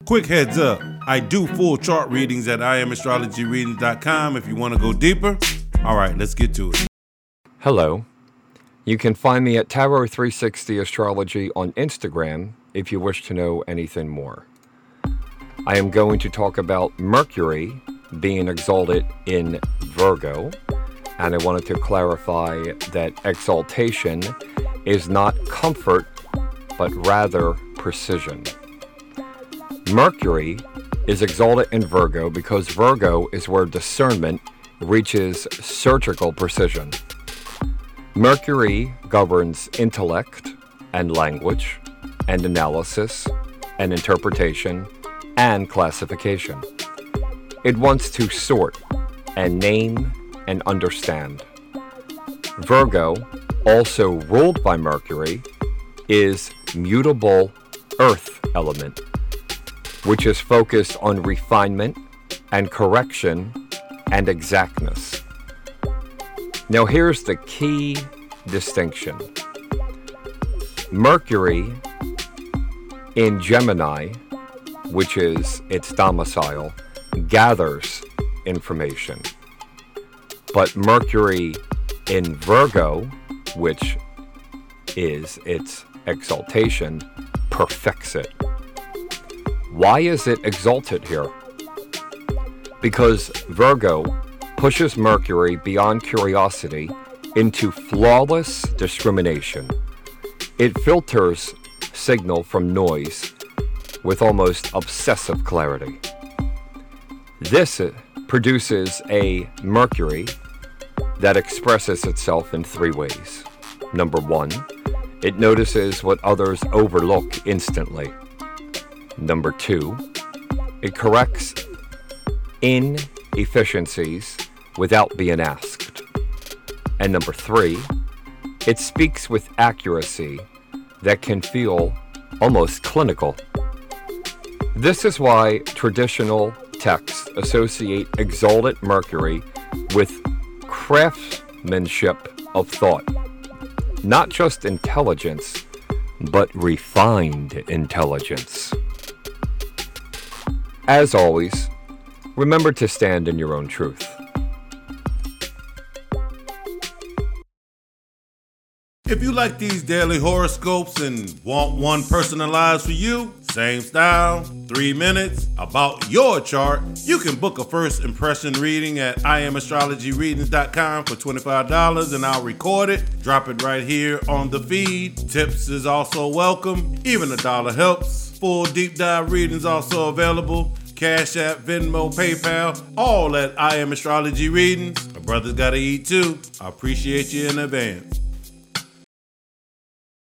Quick heads up, I do full chart readings at IamAstrologyReadings.com if you want to go deeper. All right, let's get to it. Hello. You can find me at Tarot360 Astrology on Instagram if you wish to know anything more. I am going to talk about Mercury being exalted in Virgo, and I wanted to clarify that exaltation is not comfort, but rather precision. Mercury is exalted in Virgo because Virgo is where discernment reaches surgical precision. Mercury governs intellect and language and analysis and interpretation and classification. It wants to sort and name and understand. Virgo, also ruled by Mercury, is mutable earth element, which is focused on refinement and correction and exactness. Now here's the key distinction. Mercury in Gemini, which is its domicile, gathers information. But Mercury in Virgo, which is its exaltation, perfects it. Why is it exalted here? Because Virgo pushes Mercury beyond curiosity into flawless discrimination. It filters signal from noise with almost obsessive clarity. This produces a Mercury that expresses itself in three ways. Number one, it notices what others overlook instantly. Number two, it corrects inefficiencies without being asked. And number three, it speaks with accuracy that can feel almost clinical. This is why traditional texts associate exalted Mercury with craftsmanship of thought. Not just intelligence, but refined intelligence. As always, remember to stand in your own truth. If you like these daily horoscopes and want one personalized for you, same style, 3 minutes, about your chart, you can book a first impression reading at IamAstrologyReadings.com for $25 and I'll record it, drop it right here on the feed. Tips is also welcome, even $1 helps. Full deep dive readings also available. Cash App, Venmo, PayPal, all at I Am Astrology Readings. My brother's gotta eat too. I appreciate you in advance.